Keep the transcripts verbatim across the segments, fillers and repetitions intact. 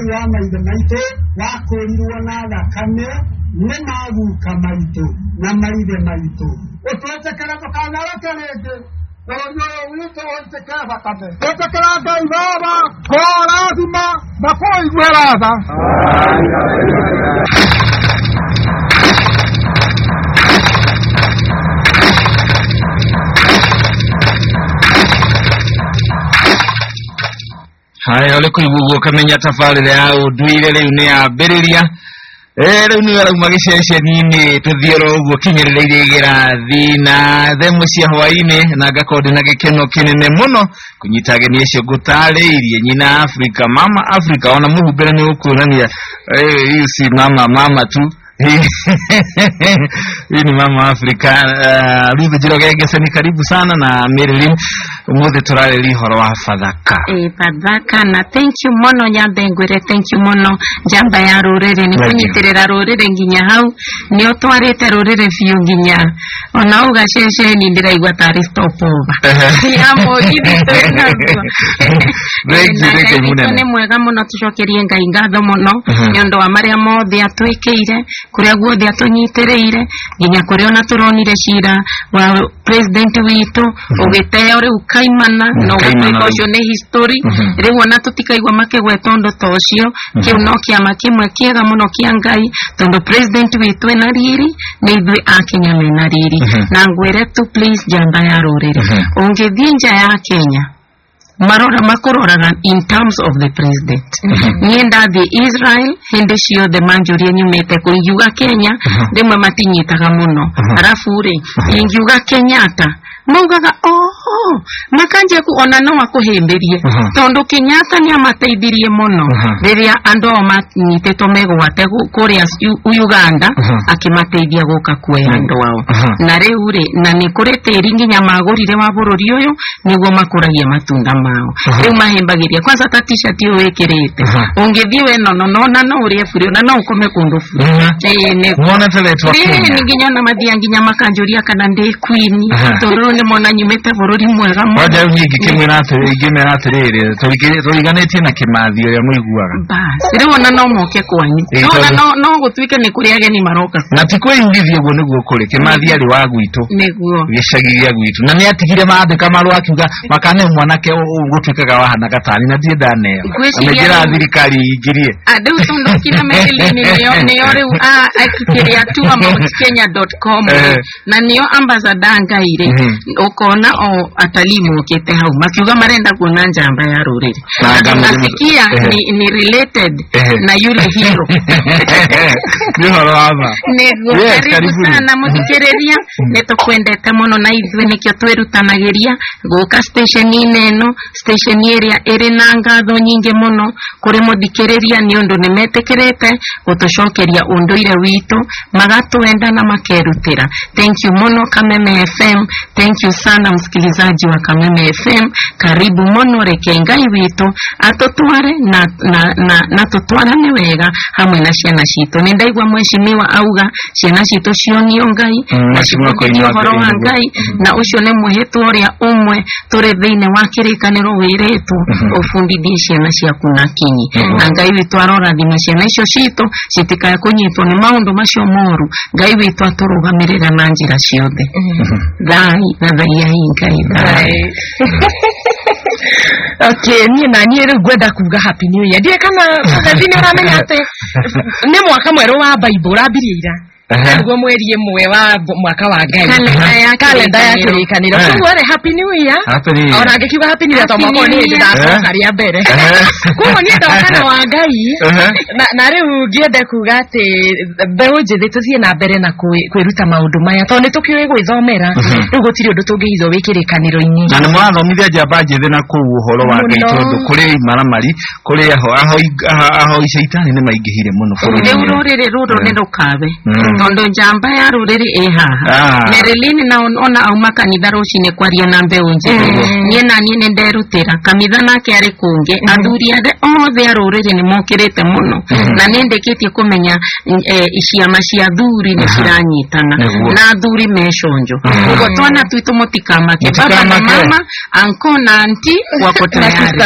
wa maithe maitũ wakũrirwo na thakame nĩ maguka maitũ na maithe maitũ ũtwetekera tũkanareke rĩngĩ ũrũnyoyo witũ ũtekera thakame ũtekera Ngai Baba kwa rathima na kũigua ratha. Hai ole kuigugo kamenya tafarire ya unduire riu ni ambiriria eh riu ni wara magiceceni-ini tuthiero uguo kinyereire igirathi na themu cia hwaini na ngakodi na gikeno kinene muno kunyita ageni acio ngutariirie nyina Afrika mama Afrika ona muhumbira ni ukunania eh isi mama mama tu hii ni mama Afrika uh, Ruth Njirogenge ni karibu sana na Marilyn umuthi turareli horo wa Fathaka eh Fathaka na thank you mono Nyambengwire thank you mono njamba ya rurere ni kunyitirira rurere nginya hau ni otwarite rurere fiu nginya ona ugacece ni ndiraigwa tari stop over ya mogithi twenagwo rege munene ni mwega muno tucokerie Ngai ngatho muno nyondo wa maria mothe atwikire kuria guothe atunyitirire nginya kuria ona turonire cira wa president witu ugiteo ri ukaimana no gutikocio ni history riu ona tutikaigwa makegwe tondo tocio kiu no kiama kimwe kiega muno kia Ngai tondo president witu ena riri ni ithui akenya mena riri na ngwire tu please jamba ya rurire ungithinja ya Kenya marora makorora in terms of the president nienda the Israel hende cio the manjuri nyumete kuiuga Kenya demwe matinyitaga muno arafu ri ingiuga Kenyatta maugaga oh makanje kuona no akuhimbirie tondo Kenyatta ni amateithirie muno riria ando manyiteto megwate kuria Uganda akimateithia guka kuoya ando wao na riu ri na ni kurete ringinya magurire wa bururi uyu niguo makuragia matunda mao riu mahimbagiria kwanza ta t-shirt yo wekirite ungithiwe no no no na no uri furi na no ukome kundu furi eh ne mwana tele twa Kenya ni nginya na mathia nginya makanjuria kana ndi queen tondo ni mona nyumete bururi mwega mo waje nyingi kimwira atiri igimera atirire turiganetie na kimathio ya muiguaga basi riu ona no moke kwanyu no no no gutwike ni kuri ageni maroka na tikwe ingithie guo niguo kuri kimathia ri wa gwitu niguo gicagi gia gwitu na ni atigire maandika maru akiuga makane mwanake ugutwikaga wahana gatani na ndie ndaneo amegira thirikari ingirie adu tondo kina Marilyn niyo niyo riu a akikiria tu about kenya dot com na niyo ambassador Ngaire ukona o atalimu okete hau makiuga marenda kuona njamba ya ruriri nasikia ni, ni related na yule hero ni horaba nego karibu sana mutikereria netukwendete muno na ithwe nikyo twirutanagiria guka station ineno station area iri na ngatho nyingi muno kuri muthikereria ni undu nimetekerete gutucokeria unduire witu magatwenda na makerutira thank you muno Kameme F M thank you sana msikilizaji wa Kameme F M karibu muno reke Ngai witu atotware na na na, na tutwarane wega hamwe na ciana citu ni ndaigwa mweshimiwa auga ciana citu cionio Ngai na cimukirio horo wa Ngai na ucio ni muhetu uria umwe turi thiine wa kirikaniro wiretu ufundithie ciana ciaku na kinyi na Ngai witu arora thima ciana icio citu citikaya kunyitwo ni maundu macio moru Ngai witu aturugamirira na njira ciothe thai na thai ya Ngai thai okay ni na ni ri gwenda kuga happy new year ndiye kana thini uramenya ate ni mwaka mweru wa Bible abirira ngo mweri imwe wa mwaka wa Ngai kalenda ya kirikaniro kwa re happy new year ora ngikiuga happy new year tomoko ni ndira karia mbere kwa ni ndokana wa Ngai na na riu ngiende kuga ati beũ njithi tuthie na mbere na kwiruta maundu maya tondu tukiwe gwithomera riu gutiri undu tungihitho wikirikaniro-ini na ni mwathomithia njamba njithi na kuu uhoro wa Ngai tondu kuri maramari kuri aho aho aho icaitani ni maingihire muno bũrũri riu rurire ruru ni rukabe tondo njamba ya ruriri eha Marilyn na ona auma kanitha rucine kwaria na mbeu njega nie na nie nderutira kanitha nake ari kunge athuri ade othe a ruriri ni mokirite muno na nindikitie kumenya ciama cia athuri ni ciranyitana na athuri meshonjo ugo twana twitu mutikamake baba na mama anko na anti wako tayari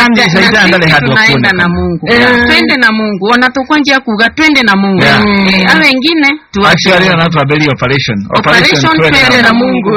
tunaenda na Mungu twende na Mungu ona tukwanja kuga twende na Mungu a wengine actually anatuambia operation operation twende na Mungu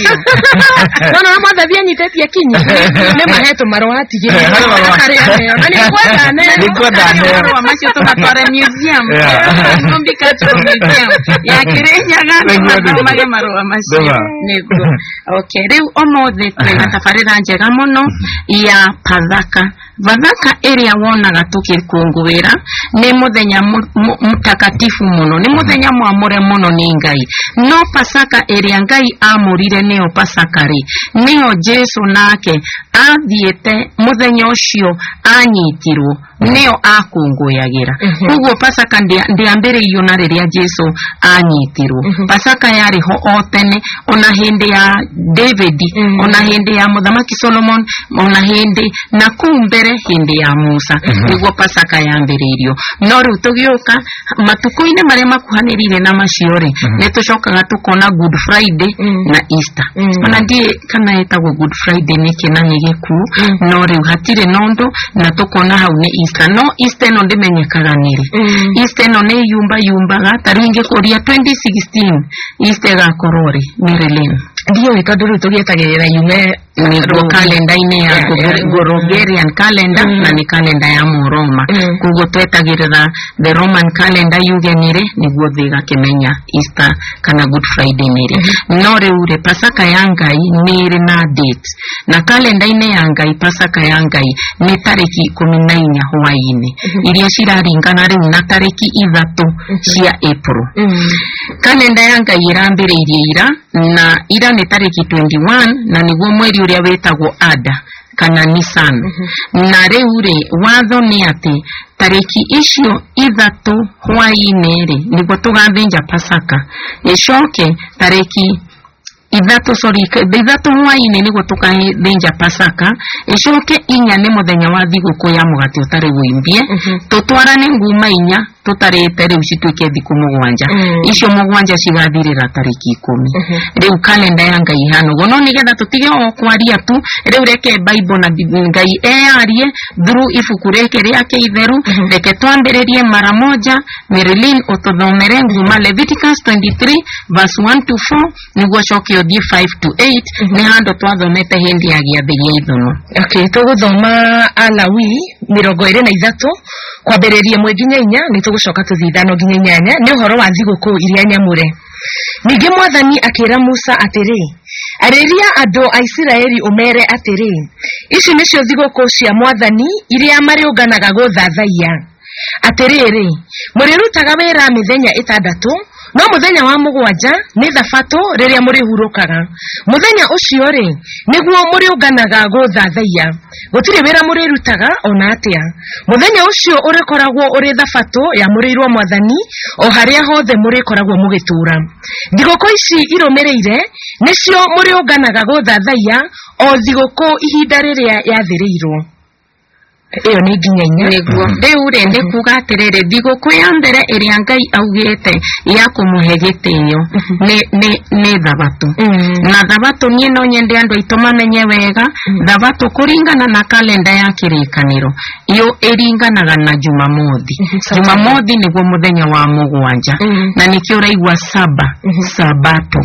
Bwana wa mother vya nyiteti ya kinyi nema heto marwati je kare ayo nani kwenda ne ni kwenda ne wa macho tunatwara museum ngombe kacho museum ya kirenya gana mage marwa macho nego okay riu omothe twina tafarira njega muno ya Pathaka Pathaka area wonaga tukikungwira ni muthenya mutakatifu muno ni muthenya mwamure muno ni Ngai no Pasaka area Ngai amurire neo Pasaka ri neo Jesu nake athiete muthenya ucio anyitirwo neo akungũyagira uguo Pasaka ndiambĩrĩirio na rĩrĩa Jesu anyitirwo Pasaka yari ho otene ona hindi ya David ona hindi ya Muthamaki Solomon ona hindi na kumbere hindi ya Musa uguo Pasaka yambĩrĩirio no rĩu tũgĩũka matuko-inĩ marĩa makuhanĩrĩire na maciore nĩ tũcokaga tukona Good Friday na Easter ona ndiĩ kana etagwo Good Friday nĩ kĩnani gĩku no rĩu hatirĩ nondo na tukona hau nĩ Easter no Easter no ndimenyekaga niri Easter no ne yumba yumbaga taringe koria twenty sixteen Easter ga korori Marilyn ndio itaduru tugietagirira yume ni calendar ine ya Gregorian calendar na ni calendar ya Muroma kugo twetagirira the Roman calendar yugenire niguo thiga kimenya Easter kana Good Friday nire no reure Pasaka ya Ngai nire na date na calendar ine ya Ngai Pasaka ya Ngai ni tariki kumi na inya hwaini iria ciraringana riu na tariki ithatu cia April calendar ya Ngai irambiririe ira na ira ni tariki twenty-one na niguo mweri uria wetagwo Ada kana Nisan na reure watho ni ati tariki icio ithatu hwaini ri niguo tugathinja Pasaka icoke tariki ithatu sorry ithatu hwaini niguo tukathinja Pasaka icoke inya ni muthenya wa thiguku ya mugati utari wimbie tutwarane nguma inya tutarete riu cituike thiku mugwanja icio mugwanja cigathirira tariki ikumi riu calendar ya Ngai hano gono nigetha tutige o kwaria tu riu reke Bible na Ngai earie through ibuku reke riake itheru reke twambiririe mara moja Marilyn ututhomere nguma Leviticus twenty-three verse one to four niguo coke othie five to eight ni hando twathomete hindi ya giathi gia ithono okay tuguthoma Alawi mirongo iri na ithatu kwambiririe mweginya inya ni tugucoka tuthithano ginya inyanya ni uhoro wa thiguku iria nyamure ningi mwathani akira Musa atiri ariria andu a Isiraeli umere atiri ici nicio thiguku cia mwathani iria mariunganaga guthathaiya atiriri murirutaga wira mithenya itandatu no muthenya wa mugwanja ni thabato riria muri hurukaga muthenya ucio ri niguo muriunganaga guthathaiya gutire wira murirutaga ona atia muthenya ucio urikoragwo uri thabato ya murirwo mwathani o haria hothe murikoragwo mugitura thiguku ici irumireire nicio muriunganaga guthathaiya o thiguku ihinda riria yathiriirwo iyo ni ginya niguo riu rende kuga atiriri thiguku ya mbere iria Ngai augite ya kumuhe gitio ni ni ni thabato na thabato nie no nyende andu itumamenye wega thabato kuringana na kalenda ya kirikaniro iyo iringanaga na Jumamothi Jumamothi niguo muthenya wa mugwanja na nikio raigwa saba sabato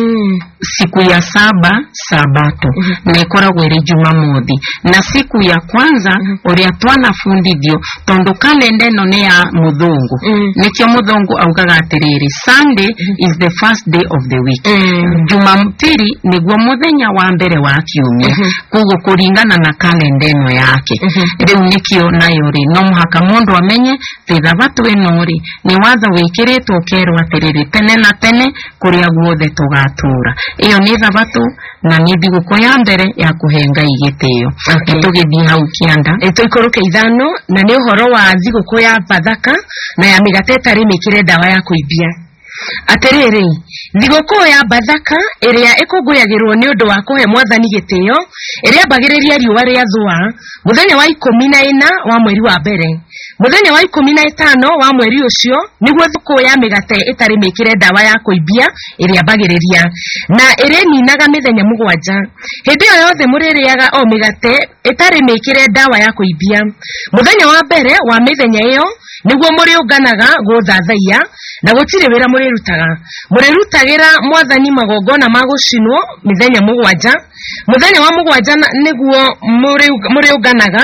siku ya saba sabato na ikoragwo iri Jumamothi na siku ya kwanza uria twanafundithio tondu kalenda ino ni ya muthungu nikio muthungu augaga atiriri Sunday is the first day of the week Jumapili niguo muthenya wa mbere wa kiumia kugo kuringana na kalenda ino yake riu nikio nayo ri no muhaka mundu amenye thabato ino ri ni watho wikiritwo ukerwo atiriri tene na tene kuria guothe tugatura iyo ni thabato na ni thiguku ya mbere ya kuhenga igitio tugithii hau kianda etoikuruke ithano na ni uhoro wa thiguku ya Pathaka na ya migate tari mikire dawa ya kuibia aterere thigũkũ ya Bathaka ĩrĩa ĩkũngũyagĩrwo nĩ ũndũ wa kũhe Mwathani gĩtĩo ĩrĩa mbagĩrĩria riũa rĩa thũa mũthenya wa ikũmi na ĩna wa mweri wa mbere. Mũthenya wa ikũmi na ĩtano wa mweri ũcio nĩguo thũkũ ya mĩgate ĩtarĩ mĩkĩre ndawa ya kũimbia ĩrĩa mbagĩrĩria na ĩrĩ ninaga mĩthenya mũgwanja. Hĩndĩ ĩyo yothe mũrĩrĩaga o mĩgate ĩtarĩ mĩkĩre ndawa ya kũimbia. Mũthenya wa mbere wa mĩthenya ĩyo nĩguo mũrĩũnganaga gũthathaiya na gũtirĩ wĩra mũrĩrutaga. Mũrĩrutagĩra Mwathani magongona ma gũcinwo mĩthenya mũgwanja. Mũthenya wa mũgwanja nĩguo mũrĩũnganaga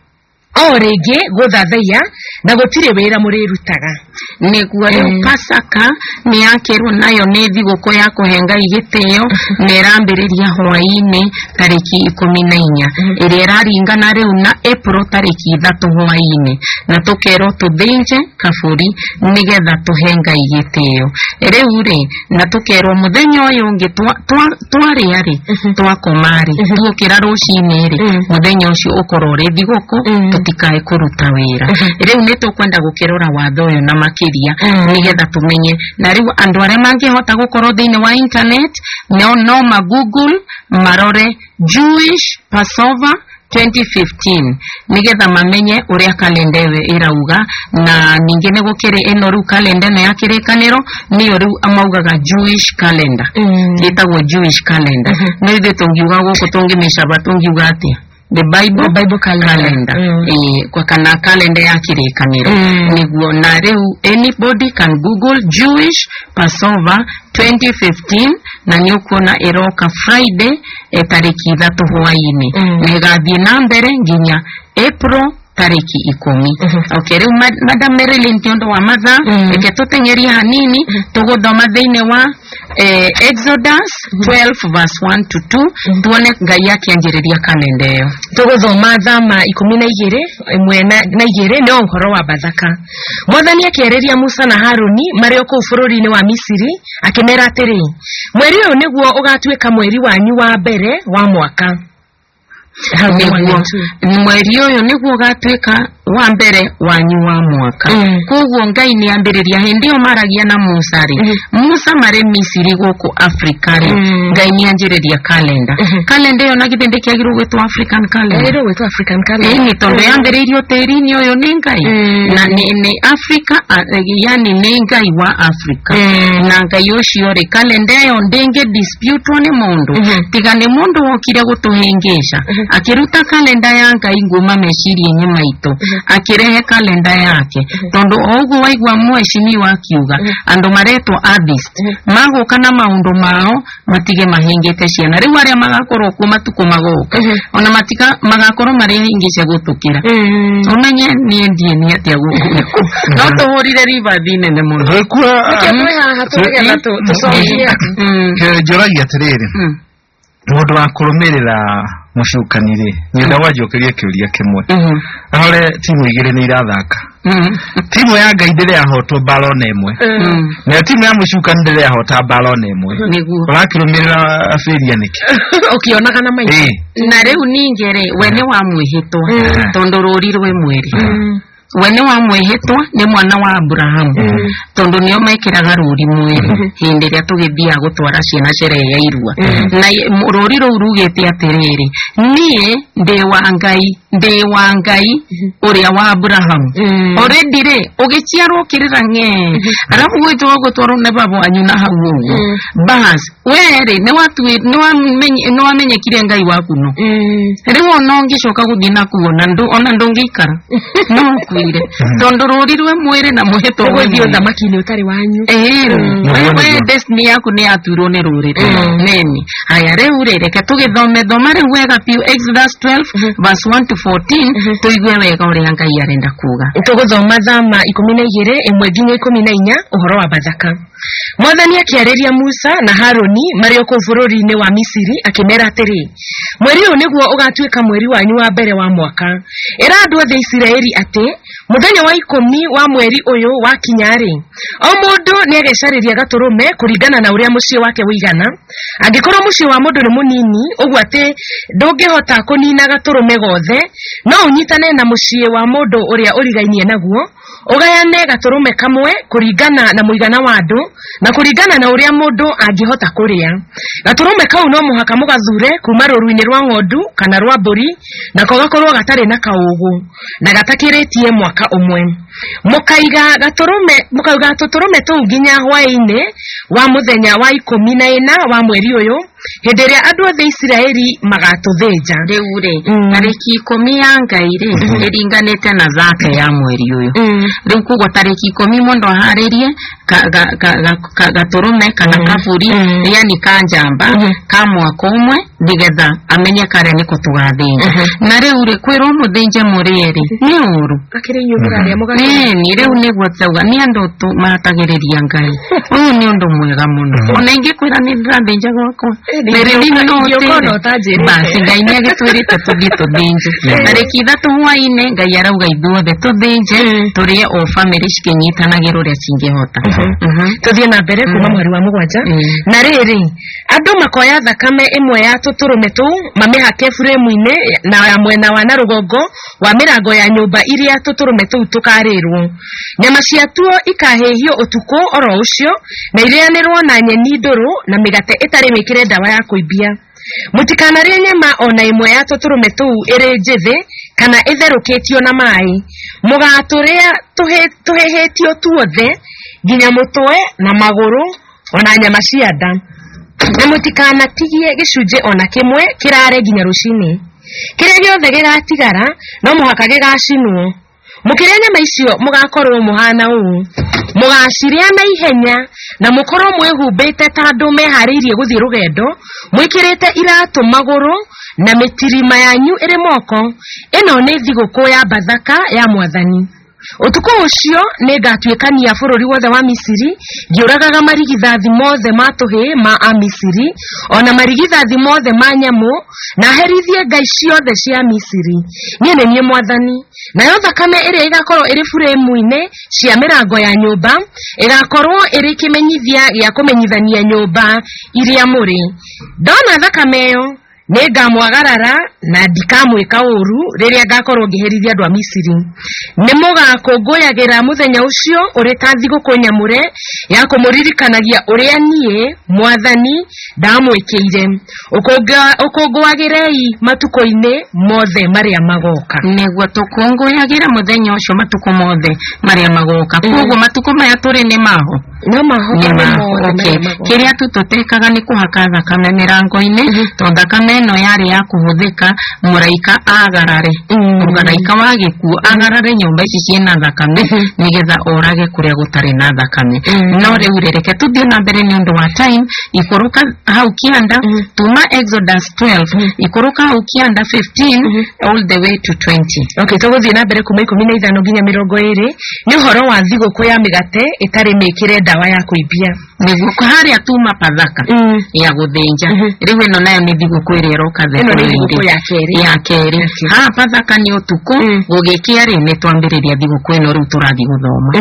o rĩngĩ gũthathaiya na gũtirĩ wĩra mũrĩrutaga. Nĩguo rĩu Pasaka nĩ yakĩrwo nayo nĩ thigũkũ ya kũhe Ngai gĩtĩo na ĩrambĩrĩria hwaĩ-inĩ tarĩki ikũmi na inya ĩrĩa ĩraringana rĩu na April tarĩki ithatũ hwaĩ-inĩ na tũkerwo tũthĩnje kaburi nĩgetha tũhe Ngai gĩtĩo. Rĩu rĩ na tũkerwo mũthenya ũyũ ũngĩ twarĩa rĩ twakoma rĩ tuokĩra rũcinĩ rĩ mũthenya ũcio ũkorwo ũrĩ thigũkũ tũtikae kũruta wĩra. Rĩu nĩ tũkwenda gũkĩrora watho ũyũ na makĩria nĩgetha tũmenye na rĩu andũ arĩa mangĩhota gũkorwo thĩinĩ wa internet no no ma Google marore Jewish Passover twenty fifteen nĩgetha mamenye ũrĩa kalenda ĩyo ĩrauga na ningĩ nĩ gũkĩrĩ ĩno rĩu kalenda ĩno ya kĩrĩkanĩro nĩyo rĩu amaugaga Jewish calendar ĩtagwo Jewish calendar. No ithuĩ tũngiuga gũkũ tũngĩmĩcaba tũngiuga atĩa the Bible, the Bible calendar, calendar. Eh, kwa kana calendar ya kĩrĩkanĩro nĩguo na rĩu anybody can Google Jewish Passover twenty fifteen na nĩ ũkuona ĩroka Friday e tarĩki ithatũ hwaĩ-inĩ na ĩgathiĩ na mbere nginya April tarĩki ikũmi. Okay, rĩu Madam Marilyn tiondo wa mathaa reke tũteng'erie hanini tũgũthoma thĩinĩ wa eh, Exodus twelve verse one to two tuone Ngai akĩanjĩrĩria kalenda ĩyo. Tũgũthoma thama ikũmi na igĩrĩ ĩmwe na igĩrĩ nĩ ũhoro wa Bathaka. Mwathani akĩarĩria Musa na Haruni marĩ o kũu bũrũri-inĩ wa Misiri akĩmera atĩrĩ, mweri ũyũ nĩguo ũgatuĩka mweri wanyu wa mbere wa mwaka. Mweri ũyũ nĩguo ũgatuĩka wa mbere wanyu wa mwaka. Koguo Ngai nĩ ambĩrĩria hĩndĩ ĩyo maragia na Musa rĩ Musa marĩ Misiri gũkũ Africa rĩ Ngai nĩ anjĩrĩria kalenda. Kalenda ĩyo na githende kĩagĩrĩirwo gwĩtwo African calendar. Ĩrĩrwo gwĩtwo African calendar. Ĩĩ nĩ tondũ yambĩrĩirio tĩri-inĩ ũyũ nĩ Ngai na nĩ Africa yani nĩ Ngai wa Africa na Ngai ũcio rĩ kalenda ĩyo ndĩngĩ dispute nĩ mũndũ tiga nĩ mũndũ wokire gũtũhĩngĩca akiruta kalenda ya Ngai nguma meciria-inĩ maitũ akirehe kalenda yake tondu oguo waigua mwecini wakiuga andu maretwo atheist magoka na maundu mao matige mahingite ciana riu aria magakorwo ku matuko magoka ona matika magakorwo mari hingice gutukira umenye nie ndie ni atia guku no tuhurire river thine ne muno rekura hatugetha tucokia njoragia atiriri mundu wa kurumirira mucukanire nyenda wajokeria kiuria kimwe ahore timu igire ni irathaka timu ya Ngai ndire yahotwo balona imwe na timu ya mucukanire yahota balona imwe niguo urakirumirira afiria niki ukionaga na maitho na riu ningere wene wa mwihitwa tondu ruri rwe mweri wene wa mwihitwa ni mwana wa Abraham tondu nio mekiraga ruri mweri hindi ria tugithia gutwara ciana sherehe ya irua na ruri ruu rugite atiriri nie ndi wa Ngai ndi wa Ngai uria wa Abraham already ri ugichiarwo kirira nge arafu gwitwo gutwaro ne babo anyu na hau bas were ne watu ne wamenye ne wamenyekire Ngai waku no riwo no ngicoka guthina kuona ndu ona ndungikara no kwire tondu ruri rwe mwere na muheto gũthio thamaki-inĩ utari wanyu eh wewe destiny yaku ni aturwo ni ruri neni haya riu reke tugithome thoma riu wega piu Exodus twelve verse one to fourteen tuigue wega uria Ngai arenda kuga. Tuguthoma thama ikũmi na igĩrĩ ĩmwe nginya ikũmi na inya ũhoro wa Bathaka. Mwathani akĩarĩria Musa na Haruni marĩ o kũu bũrũri-inĩ wa Misiri akĩmera atĩrĩ, mweri ũyũ nĩguo ũgatuĩka mweri wanyu wa mbere wa mwaka. Ĩra andũ othe Isiraeli atĩ muthenya wa ikũmi wa mweri ũyũ wakinya rĩ o mũndũ nĩ agecarĩria gatũrũme kũringana na ũrĩa mũciĩ wake wĩigana. Angĩkorwo mũciĩ wa mũndũ nĩ mũnini ũguo atĩ ndũngĩhota kũnina gatũrũme gothe no ũnyitane na mũciĩ wa mũndũ ũrĩa ũrigainie naguo ugayane gaturume kamwe kuringana na muigana wa andu na kuringana na uria mundu angihota kuria. Gaturume kau no muhaka mugathure kuma ruruini rwa ng'ondu kana rwa mburi na kogakorwo gatari na kaugu na gatakiritie mwaka umwe. Mukaiga gaturume mukauga tuturume tu nginya hwaini wa muthenya wa ikumi na ina wa mweri uyu hindi ria andu othe Isiraeli magatuthinja. Riu ri tariki ikumi ya ngaire iringanite na zaka ya mweri uyu. Riu kugo tariki ikumi mundu aharirie gaturume kana kaburi yani kanjamba ka mwaka umwe ndigetha amenye kare niko tugathinja. Na riu ri kwirwo muthinje muriri ni uru akiri nyumura ria mugaga eh ni riu niguo tsauga ni andu tu matagiriria Ngai. Uyu ni undu mwega muno. Ona ingi kwira ni ndathinja gwako mere ni no yokono taje basi Ngai ni agitwirite tuthi tuthinje. Tariki ithatu hwaine Ngai arauga ithuothe tuthinje turie o family cikinyitanagirwo uria cingihota. Tuthie na mbere kuma mweri wa mugwanja. Na riri andu makoya thakame imwe ya tuturume tu mamihake frame-ine na ya mwena wa na rugongo wa mirango ya nyumba iria tuturume tu tukarirwo. Nyama cia tuo ikahehio utuku oro ucio na irianirwo na nyeni nduru na migate itari mikire dawa ya kuibia. Mutikanarie nyama ona imwe ya tuturume tu iri njithi kana itherukitio na mai. Mugaturia tuhe tuhehetio tuothe ginya mutwe na maguru ona nyama cia nda. Na mutikanatige gicunje ona kimwe kirare ginya rucini. Kiria giothe gigatigara no muhaka gigacinwo. Mukiria nyama icio mugakorwo muhana uu mugaciria na ihenya na mukorwo mwehumbite ta andu mehariirie guthii rugendo mwikirite iratu maguru na mitirima yanyu iri moko. Ino ni thiguku ya Bathaka ya Mwathani. Utuku ucio ni ngatuikania bururi wothe wa Misiri giuragaga marigithathi mothe matuhi ma a Misiri ona marigithathi mothe ma nyamu na herithie ngai ciothe cia Misiri. Nie ni nie Mwathani. Nayo thakame iri igakorwo iri frame-ine cia mirango ya nyumba igakorwo iri kimenyithia gia kumenyithania nyumba iria muri. Ndona thakame yo ningamwagarara na ndikamwika uru riria ngakorwo ngiherithia andu a Misiri. Ni mugakunguyagira muthenya ucio uri ta thiguku nyamure ya kumuririkanagia uria nie Mwathani ndamwikiire. Ukunguyagirei matuko-ini mothe maria magoka. Niguo tukunguyagira muthenya ucio matuko mothe maria magoka. Koguo matuko maya turi ni maho no maho ni maho. Okay, kiria tu tutekaga ni kuhaka thakame mirango-ini to thakame no yari ya kuhuthika muraika agarare. Muraika wa gikuo agarare nyumba ici ciena thakame nigetha orage kuria gutari na thakame. No riu reke tuthie na mbere ni undu wa time ikuruka hau kianda tuma Exodus twelve ikuruka hau kianda fifteen all the way to twenty. Okay, tuguthie na mbere kuma ikumi na ithano nginya mirongo iri ni uhoro wa thiguku ya migate itari mikire dawa ya kuibia. Thiguku haria tuma Bathaka ya guthinja. Riu ino nayo ni thiguku iri roka thiguku ya keri ya keri. Ha Bathaka ni utuku gugikia ri ni twambiriria thiguku ino riu turathi guthoma.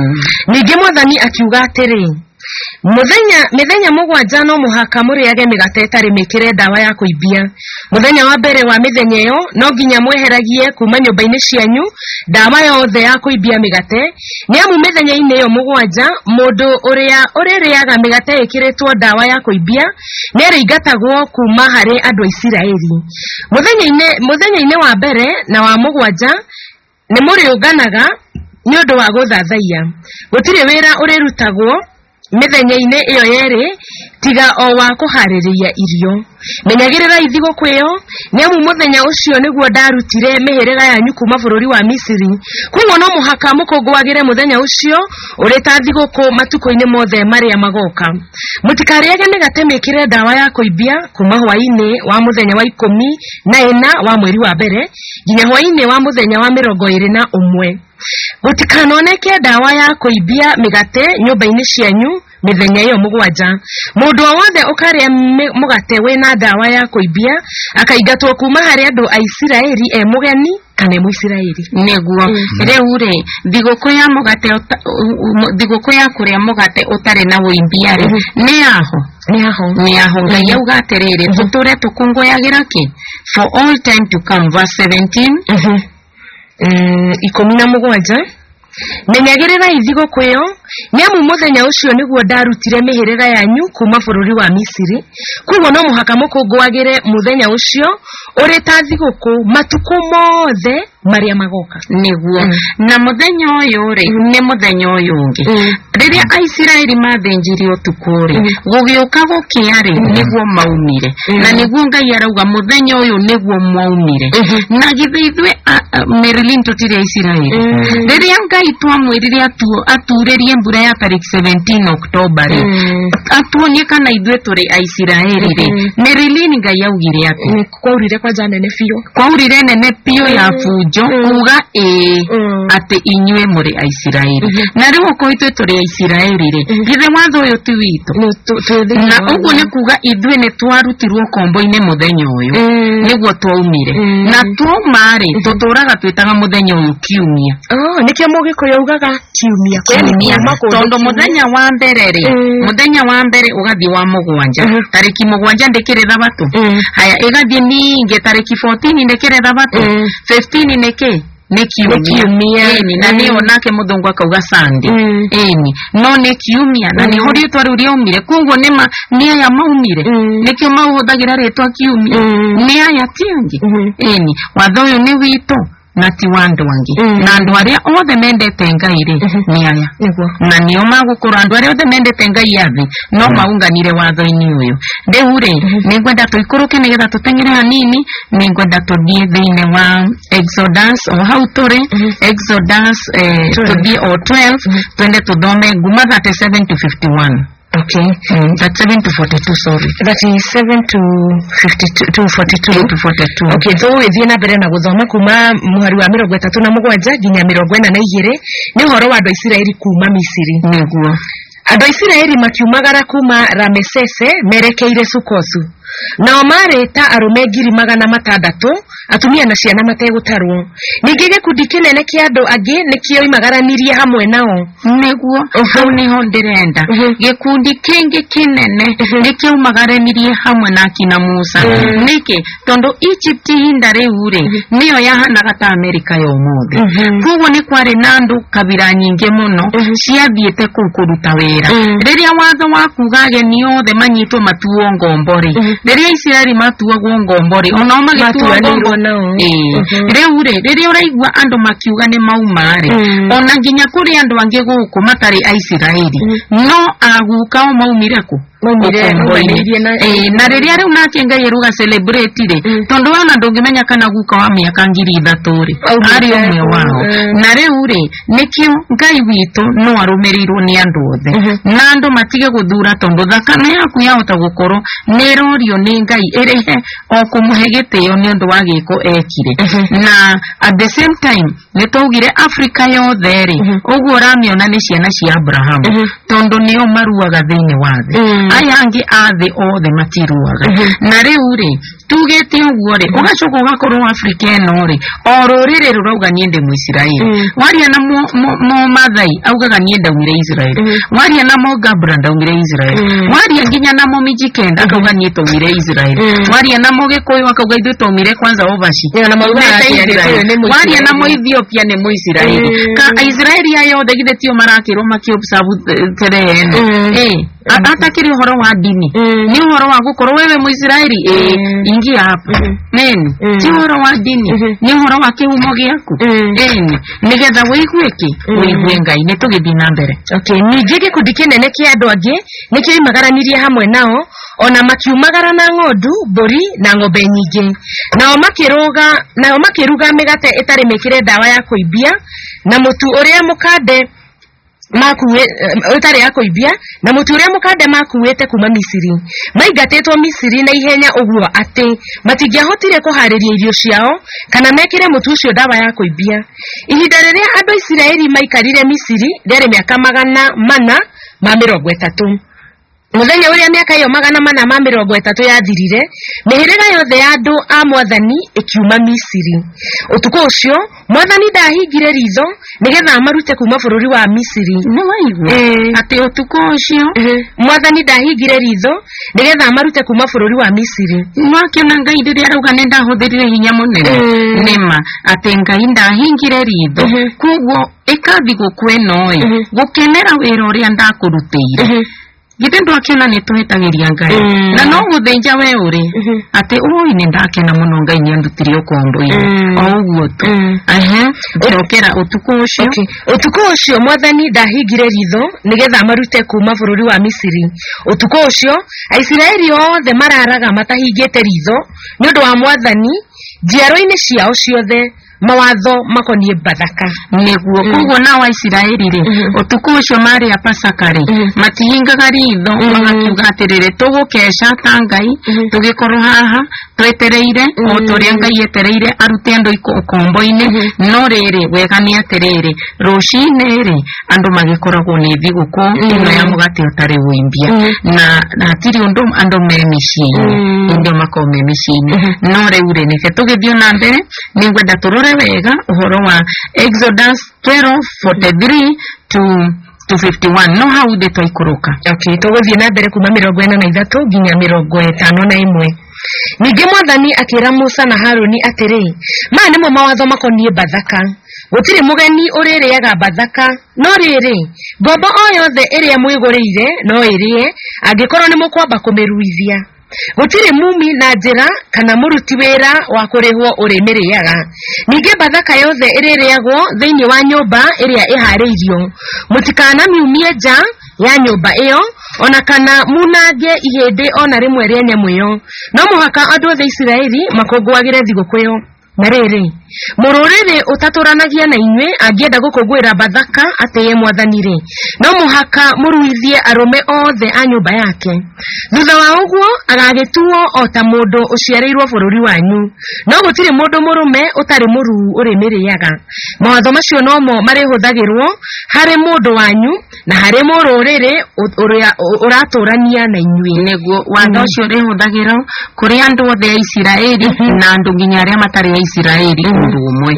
Ningi Mwathani akiuga atiri muthenya mithenya mugwanja no muhaka muriage migate itari mikire dawa ya kuibia. Muthenya wa mbere wa mithenya iyo no nginya mweheragie kuma nyumba-ini cianyu dawa yothe ya kuibia migate. Ni amu mithenya-ini iyo mugwanja mundu uria uririaga migate ikiritwo dawa ya kuibia ni ringatagwo kuma hari andu a Isiraeli. Muthenya-ini muthenya-ini wa mbere na wa mugwanja ni muriunganaga ni undu wa guthathaiya. Gutire wira urirutagwo mithenya-ini iyo yeri tiga o wa kuhaririria irio. Menyagirira ithiguku iyo ni amu muthenya ucio niguo ndarutire mihirira yanyu kuma bururi wa Misiri. Kuno no muhaka mukunguagire muthenya ucio uri ta thiguku matuko-ini mothe maria magoka. Mutikariage migate mikire dawa ya kuibia kuma hwaini wa muthenya wa ikumi na ina wa mweri wa mbere nginya hwaini wa muthenya wa mirongo iri na umwe. Gutikanoneke dawa ya kuibia migate nyumba-ini cianyu mithenya iyo mugwanja. Mundu wothe ukaria mugate wina dawa ya kuibia akaigatwo kuma hari andu a Isiraeli e mugeni kana mu Isiraeli. Niguo riu ri thiguku ya mugate thiguku ya kuria mugate utari na wimbia ri ni aho ni aho ni aho Ngai auga atiriri tuture tukunguyagira ki for all time to come. Verse seventeen ikumi na mugwanja menyagirira ithigo kweyo nyamu muthenya ucio niguo ndarutire mihirira yanyu kuma bururi wa Misiri kugo no muhaka mukungwagire muthenya ucio uri ta thiguku matuku mothe maria magoka niguo mm. na muthenya uyu ri ni muthenya uyu ungi mm. riria Aisiraeli mathenjiri utukuri mm. gugiuka gukiari mm. niguo maumire mm. na niguo Ngai arauga muthenya uyu niguo mwaumire mm -hmm. na githithwe Marilyn tutire Aisiraeli mm. riria Ngai twamwirire atu aturirie mbura ya tariki seventeen October mm. atuonie kana ithwe turi Aisiraeli ri mm. Marilyn Ngai augire ati mm. kwaurire kwa jana nene pio kwaurire nene pio mm. ya fujo kuga mm. e mm. ati inywe muri Aisiraeli mm -hmm. na riwo ko itwe turi Aisiraeli ri mm. githe watho uyu ti witu mm. na ugu ni kuga ithwe ne twarutirwo kombo-ine muthenya uyu mm. niguo twaumire mm. na twomari mm. tuturaga twitaga muthenya uyu kiumia oh nikio mugikuyu ugaga kiumia kiumia tondo muthenya wa mbere ri mm. muthenya wa mbere ugathi wa mugwanja mm. tariki mugwanja ndikire thabatu mm. haya igathi ninge tariki fourteen ndikire thabatu mm. fifteen neke ne kiumia eni na ni onake muthungu akauga Sunday mm. eni no ne kiumia na mm. ni hori twaruria umire kugo nema ni aya maumire mm. nikio mahuthagira ritwa kiumia mm. ni aya tingi mm. eni watho uyu ni wito na ti wandu wangi mm. na andu aria othe mendete Ngai ri mm -hmm. ni aya Ego. na nio magukura andu aria othe mendete Ngai athi no mm. maunganire watho-ini uyu riu ri mm -hmm. ningwenda tuikuruke nigetha tutengere hanini ningwenda tuthie thiine wa Exodus o hau turi mm -hmm. Exodus eh, tuthie o twelve mm -hmm. twende tuthome nguma thirty-seven to fifty-one. Okay, mm. thirty-seven to forty-two, sorry. thirty-seven to fifty-two to forty-two to forty-two. Okay, so withie na mbere na guthoma kuma muhari wa mirongo itatu na mugwanja nginya mirongo ina na igiri ni horo wa andu Isiraeli kuma Misiri. Niguo. Andu Isiraeli makiumagara kuma Ramesese merekeire Sukosu. Nao mareta arume ngiri magana matandatu atumia na ciana mategutarwo. Ningi gikundi kinene kia andu angi nikio imagaranirie hamwe nao. Niguo hau niho ndirenda gikundi kingi kinene nikio imagaranirie hamwe na kina Musa. Niki tondo Egypt hinda riu ri niyo yahanaga ta America yo mothe. Kugo ni kwari na andu kabira nyingi muno ciathiete kukuruta wira. Riria watho wa kugage ni othe manyitwo matuo ngombori. Riria Isiraeli matuagwo ngombori ona magituo ngombori eh riu ri riria uraigua andu makiuga ni maumari ona nginya kuri andu angi guku matari Aisiraeli no aguka o maumire ku maumire eh na riria riu nake Ngai eruga celebrate ri tondo wana ndungimenya kana guka wa miaka ngiri ithatu ri ari umwe wao na riu ri nikio Ngai witu no arumirirwo ni andu othe na andu matige guthura tondo thakame yaku yahota gukoro nerorio ni Ngai erehe o kumuhe gitio ni undu wa giko ekire na at the same time nitugire Africa yothe ri uguo ramiona ni ciana cia Abraham tondo nio maruaga thiini wathe aya angi athi othe matiruaga na riu ri tugete uguo ri ugacoka ugakorwo Africa eno ri o rurire rurauga ni ndi Muisiraeli waria na mo Mathai augaga ni ndaumire Israeli waria na mo Gabra ndaumire Israeli waria nginya na mo Mijikenda akauga ni ndaumire Israeli waria na mo Gikuyu akauga ithu taumire kwanza Ovashi waria na mo Ethiopia ni Muisiraeli ka Israeli ayo thegithe tio marakirwo makiobserve tereno eh atakiri horo wa dini ni horo wa gukorwo wewe Muisiraeli eh ingia hapo neni ti horo wa dini ni horo wa kihumo giaku eh nigetha wiguiki wigue Ngai ni tugithi na mbere. Okay, ningi gikundi kinene kia andu angi nikio imagaranirie hamwe nao ona makiumagara na ng'ondu mburi na ng'ombe nyingi nao makiruga nao makiruga migate itari mikire dawa ya kuibia na mutu uria mukande makuwe utari ya kuibia na mutu uria mukande makuwete kuma Misiri maigatetwo Misiri na ihenya uguo ati matingiahotire kuhariria irio ciao kana mekire mutu ucio dawa ya kuibia. Ihinda riria andu Isiraeli maikarire Misiri riri miaka magana mana ma mirongo itatu muthenya uria miaka iyo magana mana ma mirongo itatu yathirire mihirira yothe ya andu a mwathani ikiuma Misiri. Utuko ucio mwathani ndahingire ritho nigetha amarute kuma bururi wa Misiri. No waigua eh ati utuko ucio mwathani ndahingire ritho nigetha amarute kuma bururi wa Misiri. Mwakiona Ngai riri arauga ni ndahuthirire hinya munene nima ati Ngai ndahingire ritho kuguo ikathi gukweno ĩ gukenera wira uria ndakurutĩire gite ndo akena ni tuhetagiria Ngai na no guthenja we uri ati ui ni ndakena muno Ngai ni andutire ukondo ine oguo tu aha ndokera utuko ucio utuko ucio mwathani ndahingire ritho nigetha amarute kuma bururi wa Misiri. Utuko ucio Aisiraeli othe mararaga matahingite ritho ni undu wa mwathani njiaro-ini ciao ciothe mawatho makonie Bathaka niguo kuguo na wa Isiraeli ri utuko ucio mari a Pasaka ri matihingaga ritho magakiuga atirire tugukesha ta Ngai tugikorwo haha twetereire o turia Ngai etereire arute andu ikombo-ini no riri wega ni atiriri rucine ri andu magikoragwo ni thiguku ino ya mugati utari wimbia na natiri undu andu me micini ndio makome micini no riu ri nike tugithio na mbere ningwenda turore wega uhoro wa Exodus twelve forty-three to to fifty-one no how de toikuruka. Okay, tuguthie na mbere kuma mirongo ina na ithatu nginya mirongo itano na imwe. Ningi mwathani akira Musa na Haruni atiri ma nimo mawatho makonie Bathaka gutiri mugeni uririaga Bathaka no riri ngombo o yothe iria mwiguriire no irie angikorwo ni mukwamba kumiruithia gutiri mumi na njira kana muruti wira wa kurihwo urimiriaga. Ningi Bathaka yothe iririagwo thiini wa nyumba iria ihariirio mutikana miumie nja ya nyumba iyo ona kana munange ihindi ona rimwe ria nyamu iyo no muhaka andu othe Isiraeli makongwagire thiguku iyo. Na riri mururiri utaturanagia na inywe angienda gukungwira Bathaka atiye mwathani ri no muhaka muruithie arume othe a nyumba yake. Thutha wa uguo agagituo ota mundu uciarirwo bururi wanyu no gutiri mundu murume utari muru urimiriaga. Mawatho macio nomo marihuthagirwo hari mundu wanyu na hari mururiri uria uraturania na inywe niguo watho ucio rihuthagirwo kuri andu othe a Isiraeli na andu nginya aria matari a Isiraeli undu umwe.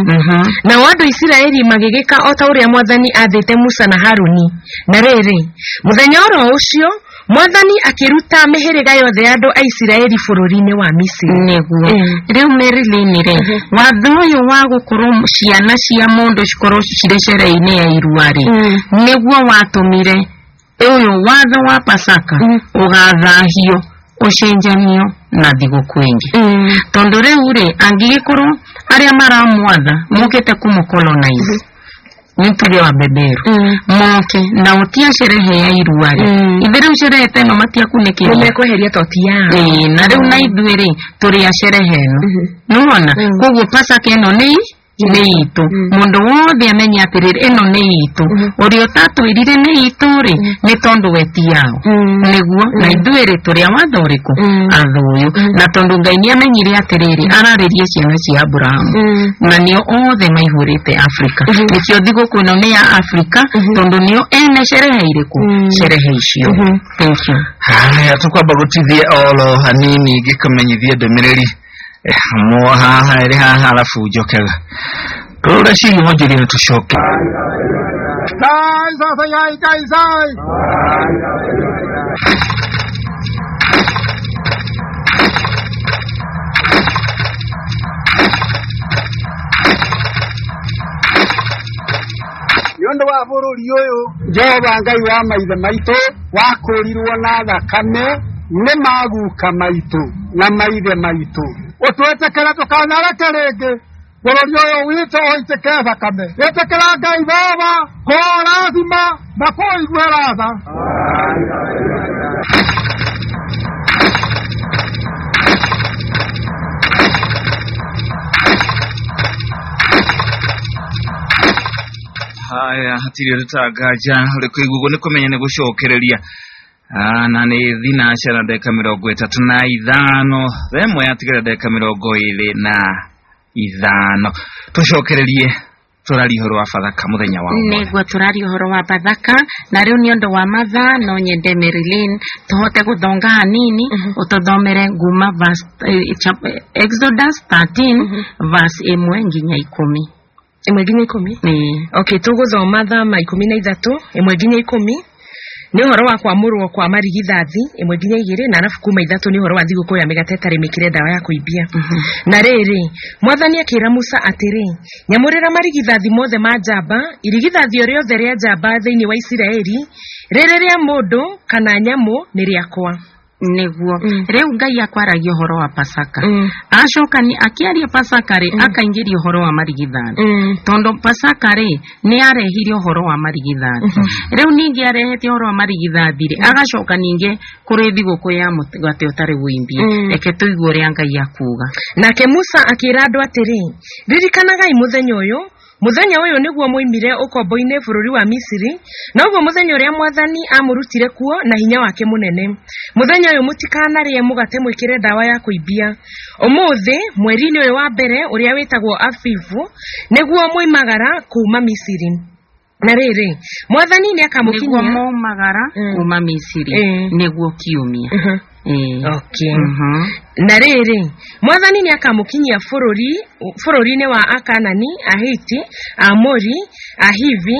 Na wandu Isiraeli magigika ota uria mwathani athite Musa na Haruni. Na riri muthenya oro ucio mwathani akiruta mihiriga yothe ya andu a Isiraeli bururi-ini wa Misiri niguo riu merilini ri watho uyu wa gukorwo ciana cia mundu cikorwo cire cere-ini ya irua ri niguo watumire uyu watho wa Pasaka ugathahio ucenjanio na thiguku ingi tondu riu ri angigikorwo aria maramwatha mukite kumukolonize nituge wa beberu moke na utia sherehe ya irua ri ithiru sherehe teno matia kunekeria umekweheria toti ya eh na riu na ithuiri turi ya sherehe no nuona kuguo Pasaka eno ni ni itu mundu wothe amenya atiriri eno ni itu uri utatwirire ni itu ri ni tondu weti yao niguo na ithuiri turi a watho uriku athuyu na tondu Ngai ni amenyire atiriri araririe ciana cia Abraham na nio othe maihurite Afrika nikio thiguku no ni ya Afrika tondu nio ene sherehe iriku sherehe icio. Thank you. Haya tukwamba gutithie olo hanini gikamenyithie ndomereri mo haha iri haha alafu jokega rura cigi monjeri na tushoke Kai sasa yai kai sai yondo wa bururi uyu Jehova Ngai wa maithe maitu wakurirwo na thakame ni maguka maitu na maithe maitu utwetekera tukanareke ringi bururi uyu witu uitike thakame wetekera Ngai Baba kurathima na kuigua ratha haya hatiri rutagaja uri kwigugo ni kumenya ni gucokereria ah na ni thina cera ndeka mirongo itatu na ithano themo yatigera ndeka mirongo iri na ithano tucokererie turari horo wa Bathaka muthenya wa umwe nego turari horo wa Bathaka na riu ni ondo wa matha no nyende Marilyn tuhote guthonga hanini utothomere nguma verse Exodus thirteen verse one nginya ikumi imwe nginya ikumi ni okay tuguthoma thama ikumi na ithatu imwe nginya ikumi ni horo wa kwamurwo kwa marigithathi imwe nginya igiri na arafu kuma ithatu ni horo wa thiguku ya migate tari mikire dawa ya kuibia na riri mwathani akira Musa atiri nyamurira marigithathi mothe ma njamba irigithathi orio the ria njamba thiini wa Isiraeli riri ria mundu kana nyamu ni riakwa neguo mm. Reu Ngai akwaragia horo wa Pasaka mm. acoka ni akiaria Pasaka ri mm. akaingiria horo wa marigithathi mm. tondo Pasaka ri ni arehire horo wa marigithathi mm -hmm. Reu ningi arehete horo wa marigithathi ri mm. agacoka ninge kuri thiguku ya mugate utari wimbie mm. eke tuigwe ri Ngai akuga nake Musa akira andu atiri ririkanagai muthenya uyu muthenya uyu niguo muimire ukombo-ine bururi wa Misiri noguo muthenya uria mwathani amurutire kuo na hinya wake munene muthenya uyu mutikanarie mugate mwikire dawa ya kuibia umuthi mweri-ini uyu wa mbere uria witagwo Afivu niguo muimagara kuma Misiri na riri mwathani ni akamukinyia niguo muimagara kuma Misiri mm. niguo kiumia uh -huh. Eh. Okay. Mhm. Na riri mwathani ni akamukinyia fururi fururi-ini wa Akanani, Ahiti, Amori, Ahivi,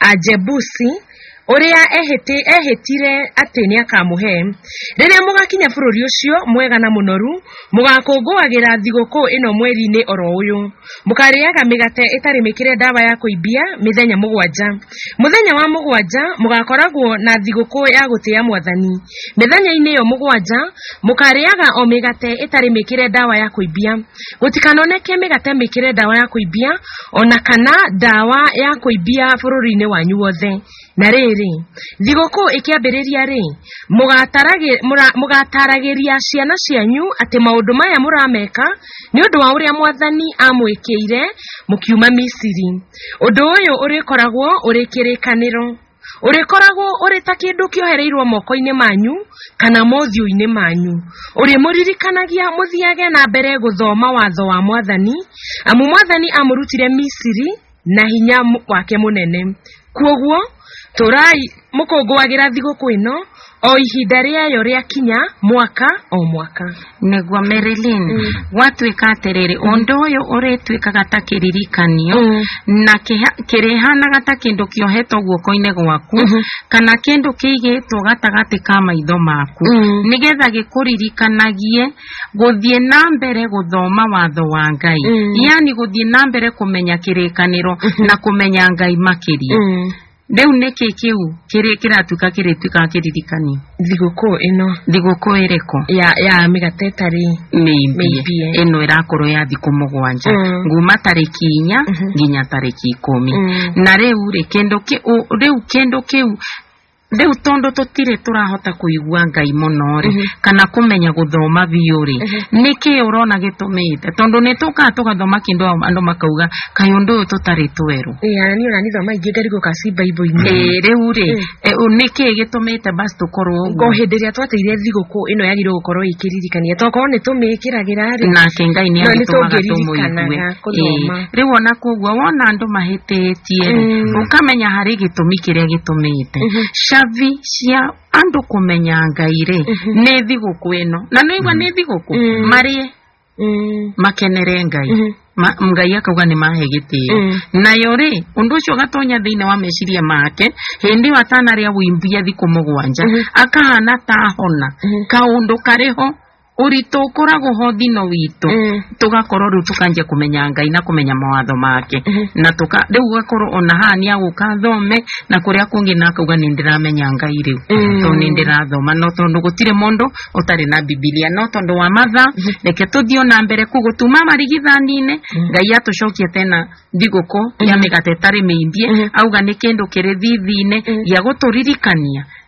Ajebusi uria ehete ehetire ati ni akamuhe riria mugakinya bururi ucio mwega na munoru mugakungũagira thiguku ino mweri-ini oro uyu mukariaga migate itari mikire dawa ya kuibia mithenya mugwanja muthenya wa mugwanja mugakoragwo na thiguku ya gutia mwathani mithenya-ini yo mugwanja mukariaga o migate itari mikire dawa ya kuibia gutikanoneke migate mikire dawa ya kuibia ona kana dawa ya kuibia bururi-ini wanyu wothe na riri thiguku ikiambiriria ri mugatarage mugataragiria ciana cianyu ati maundu maya murameka ni undu wa uria mwathani amwikiire mukiuma Misiri undu uyu urikoragwo uri kirikaniro urikoragwo uri ta kindu kiohereirwo moko-ini manyu kana mothiu-ini manyu uri muririkanagia muthiage na mbere guthoma watho wa mwathani amu mwathani amurutire Misiri na hinya wake munene kuoguo turai mukungũagira thiguku ino o ihinda riayo ria kinya mwaka o mwaka neguo Marilyn mm. gwatuika atiriri undu uyu uritwikaga ta kiririkanio mm. na kirihanaga ta kindu kiohetwo guoko-ini gwaku mm -hmm. kana kindu kiigitwo gatagati ka maitho maku mm. nigetha gikuririkanagie guthie na mbere guthoma watho wa Ngai mm. yani guthie na mbere kumenya kirikaniro mm -hmm. na kumenya Ngai makiria mm. Deu neke kiu kire kiratuka kiretuka kiririkani thiguku ino thiguku ireko ya ya migate tari maybe eno irakoro ya thiku mugwanja mm. nguma tariki inya mm -hmm. nginya tariki ikumi mm. na riu ri kendo ki riu kendo kiu Deu tondo totire turahota kuigua Ngai muno ri mm -hmm. kana kumenya guthoma biuri mm -hmm. niki urona gitumite tondo nituka tugathoma kindu andu makauga kayundu tutari tweru ya ni ona ni thoma ingi ngarigo kasi bible-ini eh riu ri niki gitumite basi tukorwo ngo hindiria twateire thiguku ino yagirwo gukorwo ikiririkania tokorwo ni tumikiragira ri na Ngai ni agitumaga tumuigue riu ona koguo wona andu mahitetie ukamenya hari gitumi kiria gitumite vi cia andu kumenya Ngai ri ni thiguku ino na noigwa ni thiguku mari makenere Ngai Ngai akauga ni mahe gitio nayo ri undu ucio gatonya thiine wa meciria make hindi watana ria wimbia thiku mugwanja akahana ta hona kaundu kariho urito korago hodino wito mm. tugakorwo ru tukanje kumenya Ngai na kumenya mawatho make mm -hmm. na tuka riu gakorwo ona hani agukathome na kuria kungi na akauga ni ndiramenya Ngai riu mm. to ni ndirathoma no tondu gutire mundu utari na Biblia no tondu wa matha mm -hmm. reke tuthio na mbere kugutuma marigithani-ine mm. Ngai atucokie tena thiguku mm -hmm. ya migate tari miimbie mm -hmm. auga ni kindu kiri thithi-ine mm -hmm. ya guturirikania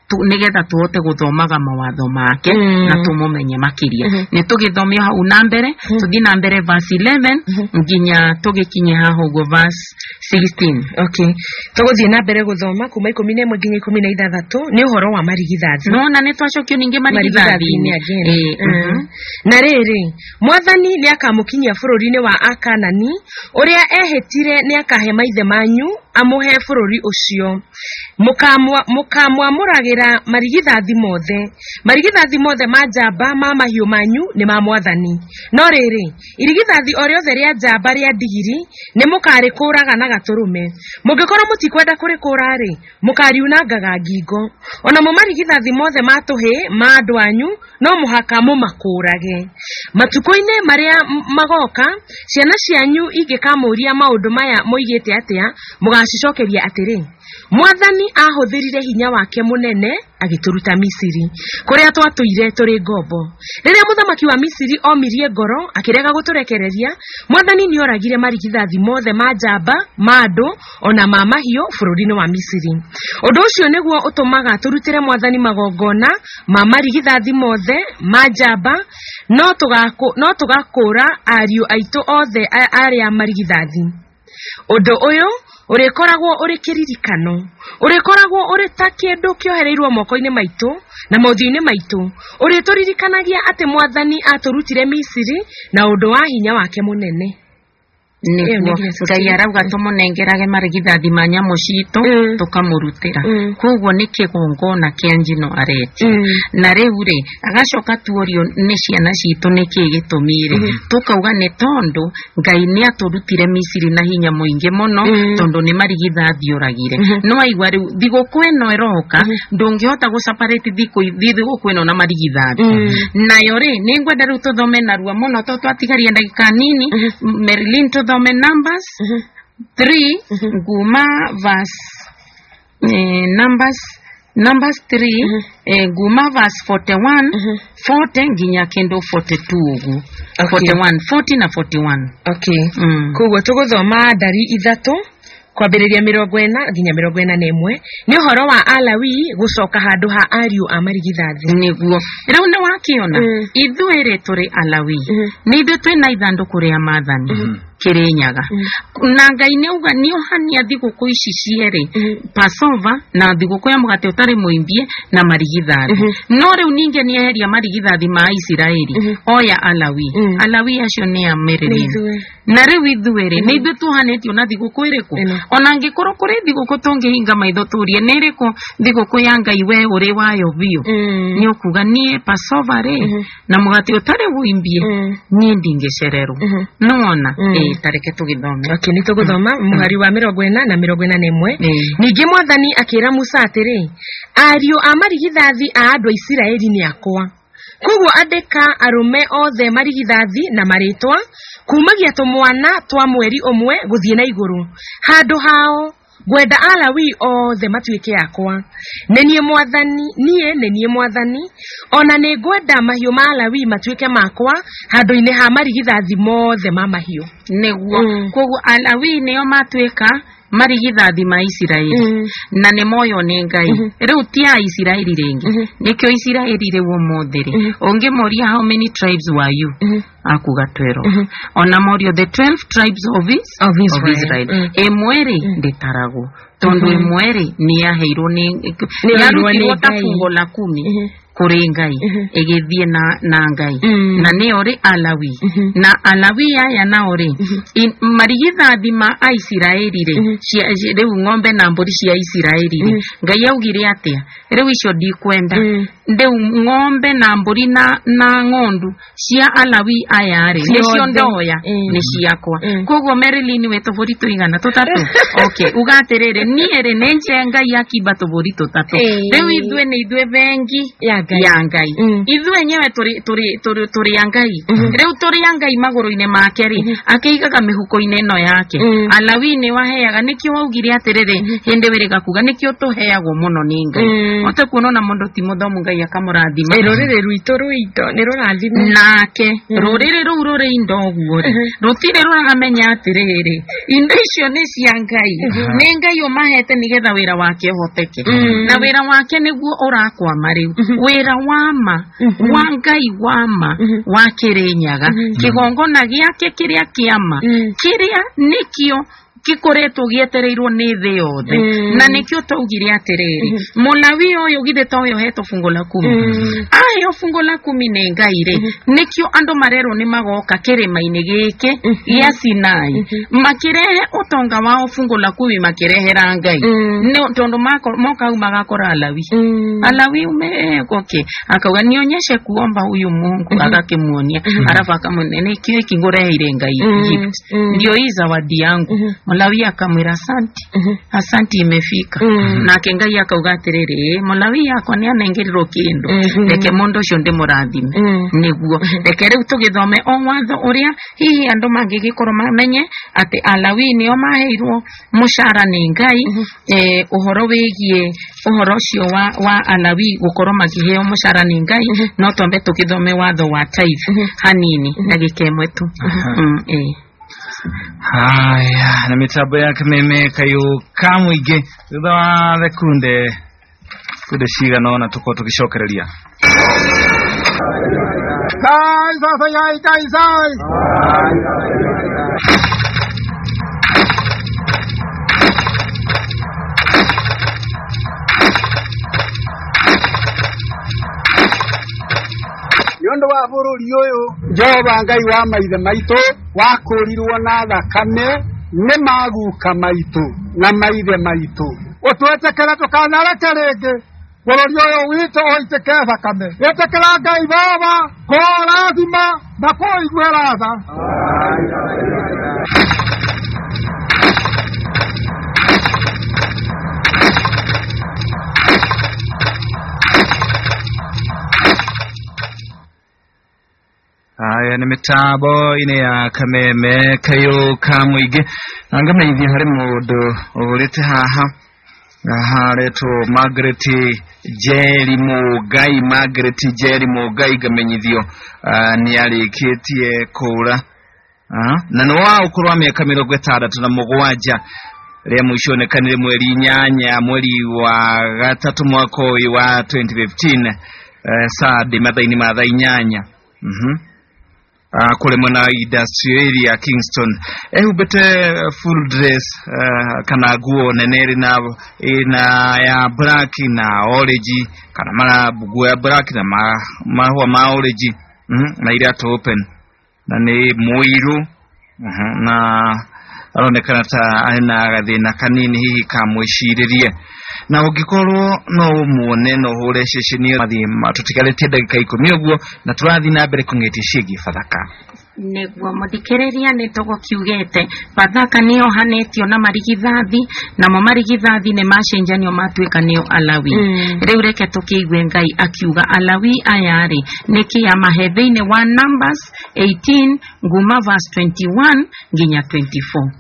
tu nigetha tuote guthomaga mawatho make mm. na tumumenye makiria mm -hmm. ni tugithomia hau na mbere mm -hmm. tuthi na mbere verse eleven mm -hmm. nginya tugikinye haho go verse sixteen. Okay, tuguthie na mbere guthoma kuma ikumi na ĩmwe nginya ikumi na ithathatũ ni uhoro wa marigithathi. No na ni twacokio ninge marigithathi ni eh mm. na riri mwathani ni akamukinyia bururi-ini wa Akanani uria ehitire ni akahe maithe manyu amuhe bururi ucio mukamwa mukamwamuragira marigithathi mothe marigithathi mothe ma njamba ma mahiu manyu ni ma mwathani. No riri irigithathi o riothe ria njamba ria ndigiri ni mukarikuraga na gaturume mungikorwo mutikwenda kurikura ri mukariunangaga ngingo. Ona mu marigithathi mothe ma tuhi ma andu anyu no muhaka mumakurage. Matuko-ini maria magoka ciana cianyu ingikamuria maundu maya moigite atia mugacicokeria atiri mwathani ahuthirire hinya wake munene agituruta Misiri kuria twatuire turi ngombo. Riria muthamaki wa Misiri omirie ngoro akirega guturekereria mwathani ni oragire marigithathi mothe ma njamba ma andu ona ma mahiu bururi-ini wa Misiri. Undu ucio niguo utumaga turutire mwathani magongona ma marigithathi mothe ma njamba no tugako no tugakura ariu aitu othe aria marigithathi. Undu uyu urikoragwo uri kiririkano urikoragwo uri ta kindu kiohereirwo moko-ini maitu na mothiini maitu urituririkanagia ati mwathani aturutire Misiri na undu wa hinya wake munene. Niguo Ngai arauga tumunengerage marigithathi ma nyamu citu mm. tukamurutira mm. koguo ni kigongona kia njino areti mm. na riu ri agacoka tuorio ni ciana citu niki gitumire mm. tukauga ni tondu Ngai ni aturutire Misiri na hinya muingi muno mm. tondu ni marigithathi uragire mm -hmm. no aigwa riu thiguku ino iroka mm -hmm. ndungihota gu separate thiku thiguku ino na marigithathi mm. nayo ri ni ngwenda riu tuthome narua muno to twatigaria ndagika nini mm -hmm. Marilyn thome Numbers mm -hmm. three mm -hmm. Guma verse eh, Numbers Numbers three mm -hmm. eh, Guma verse forty-one mm -hmm. forty nginya kendo forty-two ugu okay. forty-one forty na forty-one. Okay mm. Kugo tuguthoma ndari ithatu kwambiriria mirongo ĩna nginya mirongo ĩna na ĩmwe ni uhoro wa Alawi gucoka handu ha ariu a marigithathi. Niguo riu ni wakiona mm. ithuĩ turi Alawi mm -hmm. ni ithuĩ twina ithanduku ria mathani mm -hmm. Kirinyaga mm. na Ngai ni uga ni ohania thiguku ici cieri mm. Passover na thiguku ya mugate utari muimbie na marigithathi mm -hmm. no riu ninge ni eheria marigithathi ma Isiraeli mm -hmm. oya Alawi mm. Alawi acio ni amereri na riu ithuĩ ri ni ithuĩ tuhanetio na thiguku iriku mm. ona ngikorwo kuri thiguku tungihinga maitho turie ni iriku thiguku ya Ngai we uri wayo biu mm. ni ukuga ni Passover ri mm -hmm. na mugate utari muimbie mm. ni ndingecererwo mm -hmm. nona mm. e, tareke tugithome. Okay ni tuguthoma mm. muhari wa mirongo ĩna na mirongo ĩna na ĩmwe mm. ningi mwathani akira Musa atiri ariu a marigithathi a andu a Isiraeli ni akwa koguo andika arume othe marigithathi na maritwa kumagia tumwana twa mweri umwe guthie na iguru handu hao gwenda Alawi othe matuike yakwa nenie mwathani nie nenie mwathani ona ni gwenda mahiu ma Alawi matuike makwa handu-ini ha marigithathi mothe ma mahiu niguo mm. koguo Alawi nio matuika marigithathi ma Isiraeli mm. na ni moyo ni Ngai mm -hmm. riu ti a Isiraeli ringi mm -hmm. nikio Isiraeli riu mothe ri mm -hmm. onge moria how many tribes were you mm -hmm. akuga twelve mm -hmm. ona morio the twelve tribes of, his, of Israel, of Israel. Mm -hmm. emweri mm -hmm. nditarago tondu mm -hmm. emweri ni yaheirwo ni yarutirwo ta fungo la kumi mm -hmm. kuri Ngai mm -hmm. egithie na na Ngai mm -hmm. na ni ori Alawi mm -hmm. na Alawi aya na ori mm -hmm. marigithathi ma Isiraeli ri mm -hmm. riu ng'ombe na mburi cia Isiraeli ri mm -hmm. Ngai augire atia riu icio ndikwenda mm -hmm. riu ng'ombe na mburi na na ng'ondu cia Alawi aya ri nicio ndoya mm -hmm. ni ciakwa mm -hmm. koguo Marilyn we tuburi tuigana tutatu okay ugatirire ni ere nenje Ngai akiba tuburi tutatu riu ithwe ni ithwe vengi ya ngai ya ngai ithu enyewe turi turi turi turi ya ngai riu turi ya ngai maguru-ine make ri akeigaga mihuko-ine ino yake Alawi ni waheaga nikio waugire atiriri hindi wiriga kuga nikio tuheagwo muno ni ngai ote kuona mundu ti muthomu ngai akamurathima ruriri rwito rwito ni rurathima nake ruriri ru ruri indo guo rutire ruragamenya atiriri indo icio ni cia ngai ni ngai umahete nigetha wira wake uhoteke na wira wake niguo urakwama riu wira wama wa ngai wama wa Kirinyaga kigongona giake kiria kiama kiria nikio kikoretwo gietereirwo ni thi yothe na nikio taugire atiriri Mulawi uyu githe toyo heto fungo la kumi ayo fungo la kumi ni ngai ri nikio andu marero ni magoka kirima-ini giki ya Sinai makirehe utonga wao fungo la kumi makirehera ngai ni tondu mako moka magakora Alawi Alawi ume okay akauga nionyeshe kuomba huyu Mungu akakimuonia arafa akamunene kile kingoreheire ngai gift ndio hii zawadi yangu Mulawi akamwira asanti asanti imefika na kengai akauga atiriri Mulawi yako ni anengerirwo kindu reke mundu cio ndi murathime niguo reke riu tugithome o watho uria hihi andu mangigikorwo mamenye ati Alawi nio maheirwo mushara ni ngai eh uhoro wigie uhoro cio wa wa Alawi gukorwo magiheo mushara ni ngai no tombe tugithome watho wa tithe hanini ndagika imwe tu eh haya na mitambo yake meme kayo kamwige thutha wa thekunde kunde cigana ona tuko tugicokereria Kai sasa yai kai sai Nyondo wa bururi uyu Jehova ngai wa maithe maitu wakurirwo na thakame ni maguka maitu na maithe maitu utwetekera tukanareke ringi bururi uyu witu uitike thakame wetekera ngai baba kurathima na kuigua ratha haya ni mitambo ine ya kameme kayo kamwige ngame ithi hari mundu urite haha aha reto Margaret Jerry Mugai Margaret Jerry Mugai gamenyithio uh, ni arikitie kura uh, na no wa ukurwa miaka mirongo itandatu na mugwanja ria mwishonekanire mweri inyanya mweri wa gatatu mwaka wa twenty fifteen uh, saa de mathaini matha inyanya mhm Uh, kule mwana industry ya Kingston ehubete full dress uh, kana guo neneri na ina ya black na orange kana mara bugu ya black na ma mahua ma orange mhm na ile ato open na ni muiru mhm na aronekana ta aina gathina kanini hihi kamwishiririe na ugikorwo no muone no hure ceceni mathi matutigarite ndagika ikumi uguo na turathi na mbere kungeti cigi Bathaka niguo muthikiriria ni togo kiugete Bathaka niyo hanetio na marigithathi na mo marigithathi ne macenjanio matuika niyo Alawi riu reke tukiigwe ngai akiuga Alawi ayari niki ya mahethe-ine wa Numbers eighteen nguma verse twenty-one nginya twenty-four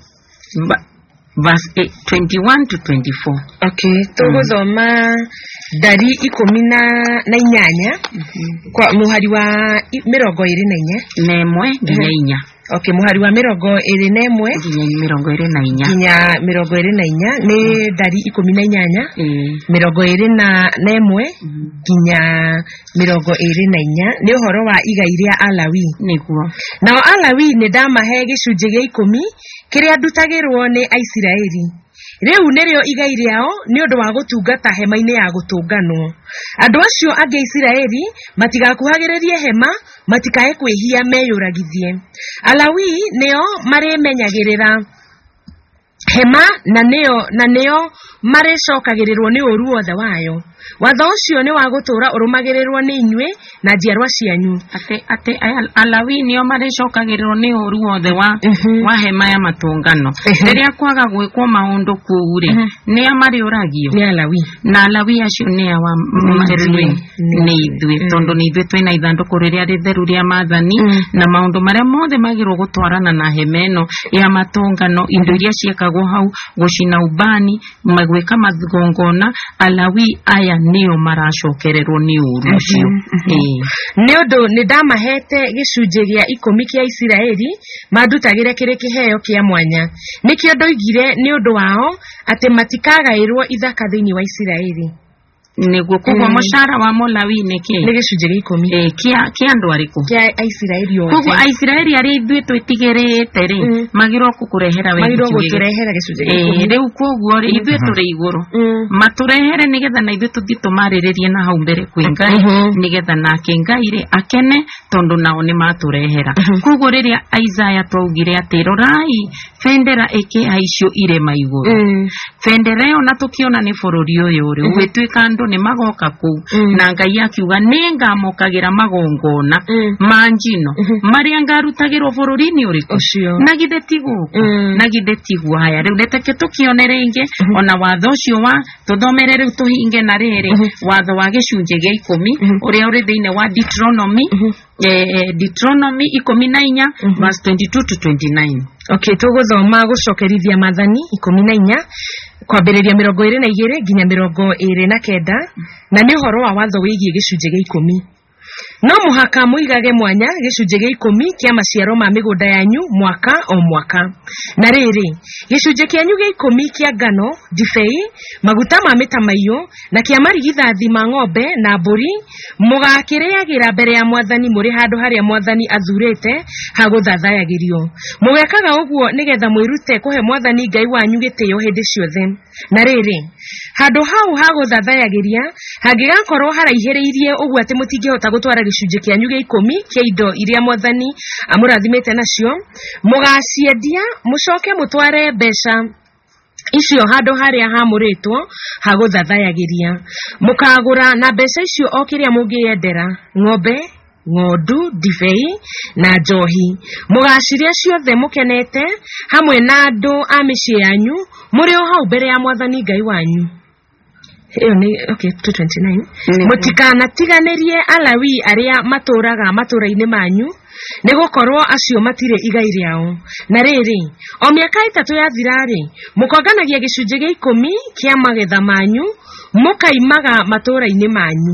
verse twenty-one to twenty-four okay tuguthoma dari ikumi na inyanya kwa muhari wa mirongo iri na inya nemwe nginya inya okay muhari wa mirongo iri na imwe nginya mirongo iri na inya nginya mirongo iri na inya ni dari ikumi na inyanya mirongo iri na nemwe nginya mirongo iri na inya ni uhoro wa igai ria Alawi niguo nao Alawi ni ndamahe gicunje gia ikumi kiria ndutagirwo ni Aisiraeli riu nirio igai riao ni undu wa gutungata hema-ine ya gutunganwo andu acio angi Aisiraeli matigakuhagiririe hema matikae kwihia meyuragithie Alawi nio marimenyagirira hema na nio na nio maricokagirirwo ni uru wothe wayo watho ucio ni wa gutura urumagirirwo ni inywe na njiarwa cianyu ate ate Alawi nio maricokagirwo ni uru wothe wa wa hema ya matungano riria kwaga gwikwo maundu kuure ni amari uragio ni Alawi na Alawi acio ni awa maherwe ni ithwe tondu ni ithwe twina ithanduku riria ritheru ria mathani na maundu maria mothe magirwo gutwarana na hemeno ya matungano indo iria ciekagwo hau gucina ubani magwika mathigongona Alawi aya nio maracokererwo ni uru ucio eh ni undu ni ndamahete gicunje gia ikumi kia Isiraeli mandutagire kire kiheo kia mwanya nikio ndoigire ni undu wao ati matikagairwo ithaka thiini wa Isiraeli niguo kugwa mm. mushara wa Mulawi niki ni gicunje gia ikumi eh kia kia andu ariku kia Isiraeli yo kugwa Isiraeli ari ithwe twitigirite ri mm. magiro kukurehera we magiro guturehera gicunje gia ikumi eh riu kugwa ri ithwe turi iguru mm. maturehere nigetha na ithwe tuthitumariririe na hau mbere kwingai mm -hmm. nigetha na kingaire akene tondu nao ni maturehera mm -hmm. kugwa riria Isaiah twaugire ati rorai fendera eke aicio ire maiguru mm. fendera yo na tukiona ni bururi uyu uri mm -hmm. wetwika andu ni magoka ku mm. na Ngai akiuga ninga mokagira magongona mm. manjino mm -hmm. maria ngarutagirwo bururi-ini uriku na githetigu mm. na githetigu haya riu leteke tukionere inge mm -hmm. ona watho ucio wa tuthomere riu tuhinge na riri mm -hmm. watho wa gicunje gia ikumi mm -hmm. uria uri thiine wa Deuteronomy mm -hmm. eh, Deuteronomy ikumi na inya mm -hmm. verse twenty-two to twenty-nine. Okay, tuguthoma gucokerithia mathani ikumi na inya kwambiriria mirongo iri na igiri nginya mirongo iri na kenda na ni horo wa watho wigie gicunje gia ikumi. No muhaka muigage mwanya gicunje gia ikumi kia maciaro ma migunda yanyu mwaka o mwaka. Na riri gicunje kianyu gia ikumi kia ngano, ndibei, maguta ma mitamaio na kia marigithathi ma ng'ombe na mburi mugakiriagira mbere ya Mwathani muri handu haria Mwathani athurite haguthathayagirio. Mugekaga uguo nigetha mwirute kuhe Mwathani Ngai wanyu gitio hindi ciothe. Na riri handu hau haguthathayagiria hangigakorwo haraihiriirie uguo ati mutingihota gutwara gicunje kianyu gia ikumi kia indo iria Mwathani amurathimite nacio mugaciendia mucoke mutware mbeca icio handu haria hamuritwo haguthathayagiria mukagura na mbeca icio o kiria mungiendera ng'ombe ng'ondu ndibei na njohi mugaciria ciothe mukenete hamwe na andu a micii yanyu muri o hau mbere ya Mwathani Ngai wanyu. Hiyo ni okay two twenty-nine. Mutikana tiganirie Alawi aria maturaga maturaini manyu nigukorwo acio matire igai riao. Na riri o miaka itatu yathirari mukonganagia gicunje gia ikumi kia magetha manyu mukaimaga maturaini manyu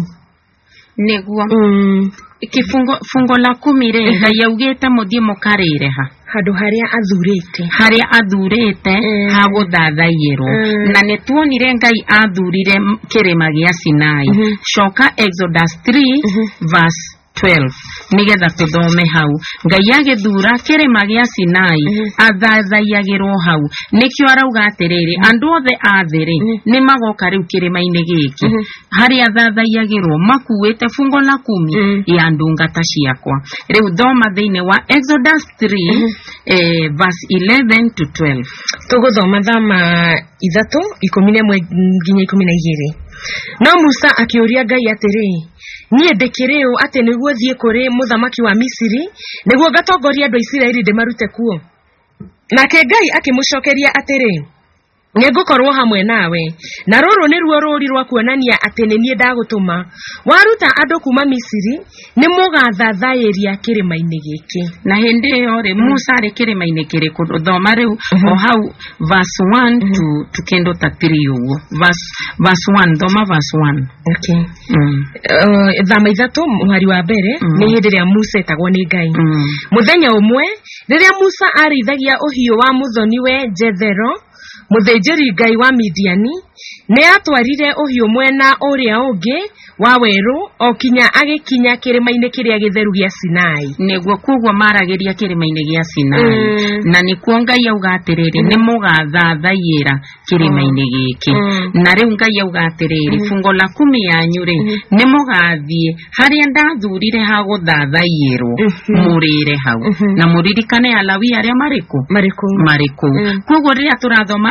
niguo mm. Kifungo fungo la kumi re Ngai augite muthie mukarire ha handu haria athurite haria athurite mm. haguthathayirwo mm. na nituonire Ngai athurire kirima gia Sinai mm -hmm. shoka Exodus three mm -hmm. verse twelve nigetha tuthome hau Ngai agithura kirima gia Sinai mm -hmm. athathayagirwo hau nikio arauga atiriri mm -hmm. andu othe athiri mm -hmm. ni magoka riu kirima-ini giki mm -hmm. haria athathayagirwo makuite fungo la kumi mm -hmm. ya ndungata ciakwa riu thoma thiine wa Exodus three mm -hmm. eh, verse eleven to twelve tuguthoma thama ithatu ikumi na imwe nginya ikumi na igiri. No Musa akiuria Ngai atiri nie ndikiriu ati niguo thie kuri muthamaki wa Misiri niguo gatongoria andu Isiraeli ndimarute kuo. Nake Ngai akimucokeria atiri Nigukorwo hamwe nawe na ruru ni ruo ruri rwa kuonania ati ni nie ndagutuma waruta andu kuma Misiri ni mugathathayiria kirima-ini giki. Na hindi yo ri Musa ri kirima-ini kiriku thoma riu o hau verse one to to kendo ta three uguo verse verse one thoma verse one. Okay mm. uh, thama ithatu muhari wa mbere mm. ni hindi ria Musa etagwo ni Ngai mm. muthenya umwe riria Musa arithagia uhiu wa muthoni-we Jethero muthĩnjĩri Ngai wa Midiani ni atwarire uhiu mwena uria ungi wa weru okinya agikinya kirima-ini kiria githeru gia Sinai niguo kugwa maragiria kirima-ini gia Sinai mm. na nikuo Ngai auga atiriri mm. ni mugathathayira kirima-ini giki mm. na riu Ngai auga atiriri mm. fungo la kumi yanyu ri mm. ni mugathie haria ndathurire haguthathayirwo mm -hmm. murire hau mm -hmm. na muririkane Alawi aria mariku mariku mariku mm. kugwa riria turathoma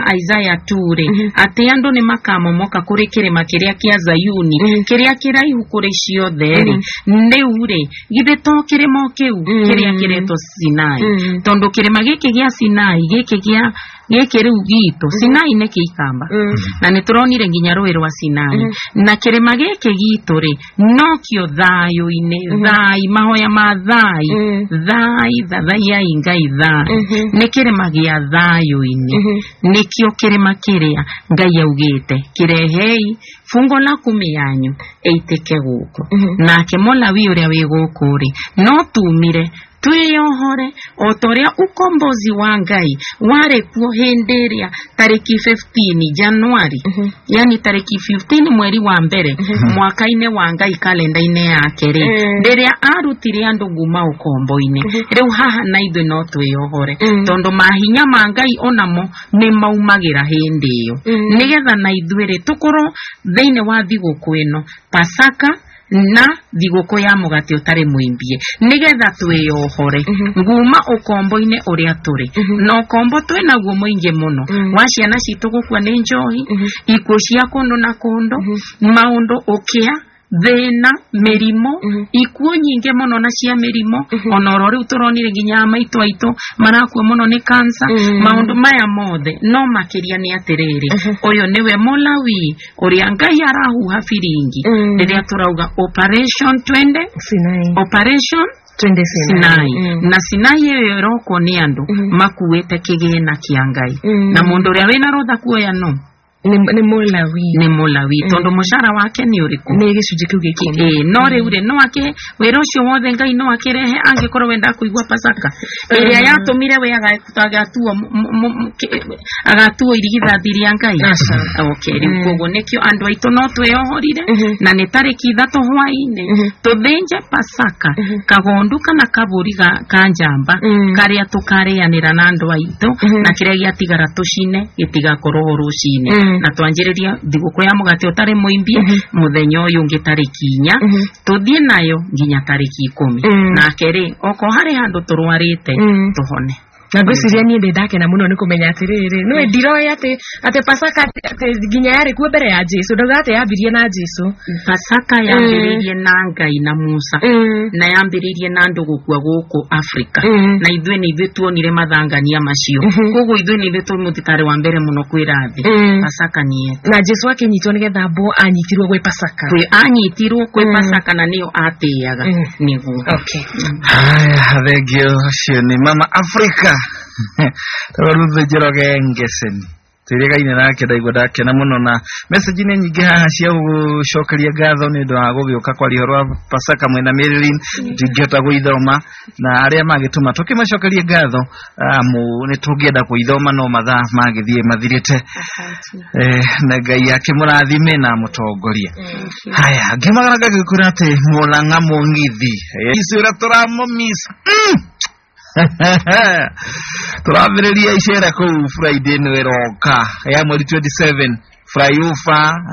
Isaiah Ture ati andu ni makamomoka kuri kirima kiria kia Zayuni kiria kiraihu kuri ciothe ri riu ri githe to kirimo kiu kiria kireto Sinai tondu kirima giki gia Sinai giki gia giki riu gitu Sinai ne kiikamba na ni turonire nginya rũĩ rwa Sinai na kirima giki gitu ri no kio thayo ine thai mahoya ma thai thai thai ya Ngai thai ni kirima gia thayo ine nikio kirima kiria Ngai augite kirehei fungo la kumi yanyu eitike guku nake Molawi uria wi guku ri no tumire tuyohore otoria ukombozi wa Ngai ware kuo henderia tariki fifteen Januari yani tariki fifteen mweri wa mbere mwaka ine wa Ngai kalenda ine yake ri nderia arutire andu nguma ukombo-ine riu haha na ithu no tuyohore tondo mahinya ma Ngai onamo ni maumagira hindi iyo nigetha na ithuire tukoro theine wa thiguku ino Pasaka na thiguku ya mugati utari mwimbie nigetha twiyohore nguma ukombo-ine uria turi no kombo twe naguo muingi muno wa ciana citu gukua ni njohi ikuo cia kundu na kundu maundu ukia thina mirimo ikuo nyinge muno na cia mirimo onoro riu turonire nginya maitu aitu marakuo muno ni cancer maundu maya mothe no makiria ni atiriri uyo niwe Molawi uria Ngai arahuha firingi riria turauga operation twenty Sinai operation twenty Sinai na Sinai iyo roko ni andu makuete kigina kia Ngai na mundu uria wina rotha kuoya no ni ni Molawi ni Molawi tondo mushara wake ni uriku ni gicunji kiu giki eh no riu ri no ake wira ucio wothe Ngai no akirehe angikorwo wenda kuigwa Pasaka iria yatumire we agatuo agatuo irigithathi ria Ngai okay riu kogo nikio andu aitu no tweyohorire na ni tariki ithatu hwaine tuthinje Pasaka kagondu kana kaburi ka njamba karia tukarianira na andu aitu na kiria giatigara tucine gitigakorwo rucine na twanjiriria thiguku ya mugati utari muimbie muthenya uyu ngi tariki inya tuthie nayo nginya tariki ikumi na keri oko hari handu turwarite tuhone na gwiciria ni ndendake na muno ni kumenya atiriri no ndiroya ati ati Pasaka ati nginya yari kuo mbere ya Jesu ndoga ati yambirie na Jesu Pasaka yambiririe na Ngai na Musa na yambiririe na andu gukua guku Afrika na ithwe ni ithwe tuonire mathangania macio koguo ithwe ni ithwe tumutitari wa mbere muno kwirathi Pasaka ni yetu na Jesu akinyitwo nigetha mbo anyitirwo gwe Pasaka kwe anyitirwo kwe Pasaka na niyo atiaga niguo okay haya thegio cio ni mama Afrika Tawaruze jiroge ngeseni Tirega ine nake ndaigwa ndake na muno na message ni nyingi haha cia gucokeria ngatho ni ndo agugioka kwa rihoro Pasaka mwena Maryland tingeta guithoma na aria magituma tukimacokeria ngatho amu ni tungienda kuithoma no mathaa magithie mathirite eh na Ngai yake murathime na mutongoria haya ngimagaraga gikurate mulanga mungithi isura turamo miss Turavireria icera ku Friday no eroka ya mweri twenty-seven flyover